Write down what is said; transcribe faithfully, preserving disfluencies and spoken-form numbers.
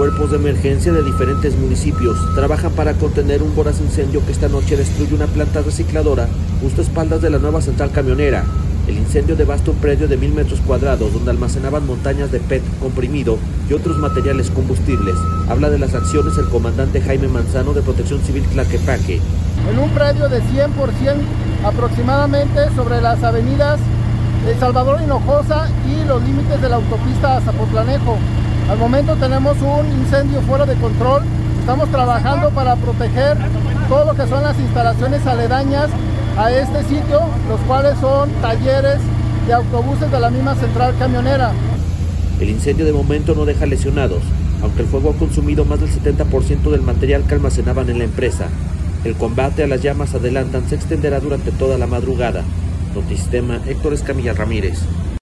Cuerpos de emergencia de diferentes municipios trabajan para contener un voraz incendio que esta noche destruye una planta recicladora justo a espaldas de la nueva central camionera. El incendio devasta un predio de mil metros cuadrados donde almacenaban montañas de P E T comprimido y otros materiales combustibles. Habla de las acciones el comandante Jaime Manzano de Protección Civil Tlaquepaque. En un predio de cien por ciento aproximadamente sobre las avenidas de Salvador Hinojosa y los límites de la autopista a Zapotlanejo. Al momento tenemos un incendio fuera de control. Estamos trabajando para proteger todo lo que son las instalaciones aledañas a este sitio, los cuales son talleres de autobuses de la misma central camionera. El incendio de momento no deja lesionados, aunque el fuego ha consumido más del setenta por ciento del material que almacenaban en la empresa. El combate a las llamas adelantan se extenderá durante toda la madrugada. Notisistema, Héctor Escamilla Ramírez.